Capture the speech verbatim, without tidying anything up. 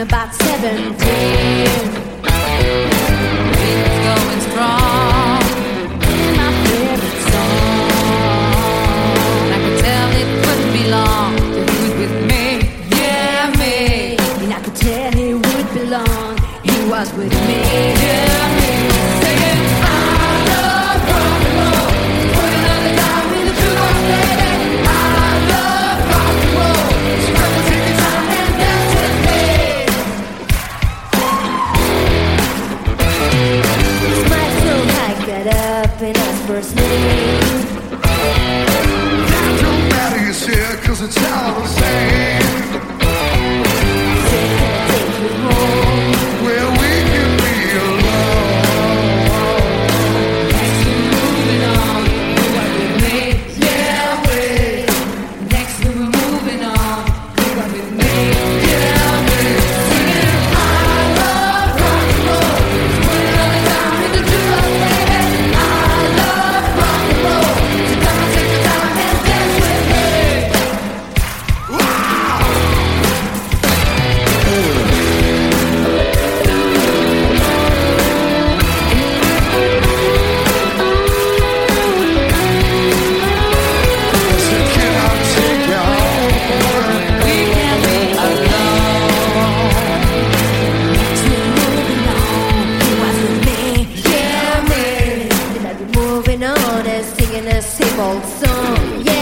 about seventeen. It's going strong. My favorite song. I could tell it wouldn't be long till he was with me. Yeah, me. And I could tell he would belong. He was with me. Yeah, me. Singing, I love rock and roll. Putting on the dime in the jukebox, baby. I love rock and roll. So come and take your time and dance with me. He smiled so high, got up and asked for his name. That don't matter, you see, cause it's all the same. Said, can I take you home? Where we can be alone. Next we're moving on. You are with me. Yeah, we. Next we're moving on. You are with me. Yeah, we. Singing, I love rock and roll. Putting on the dime in the jukebox, baby. I love rock and roll. So come and take your time and dance with me. So can I take you home? We can't be alone. Next we're moving on. He was with me. Yeah, me. Then I'd be moving on and singing the same old song. Yeah.